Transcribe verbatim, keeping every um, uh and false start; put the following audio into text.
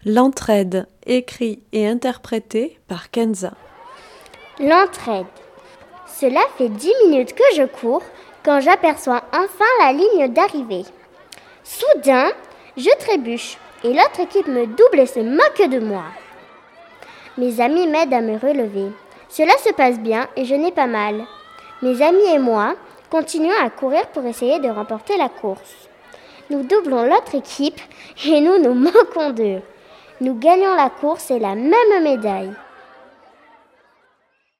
L'entraide, écrit et interprété par Kenza. L'entraide. Cela fait dix minutes que je cours quand j'aperçois enfin la ligne d'arrivée. Soudain, je trébuche et l'autre équipe me double et se moque de moi. Mes amis m'aident à me relever. Cela se passe bien et je n'ai pas mal. Mes amis et moi continuons à courir pour essayer de remporter la course. Nous doublons l'autre équipe et nous nous moquons d'eux. Nous gagnons la course et la même médaille.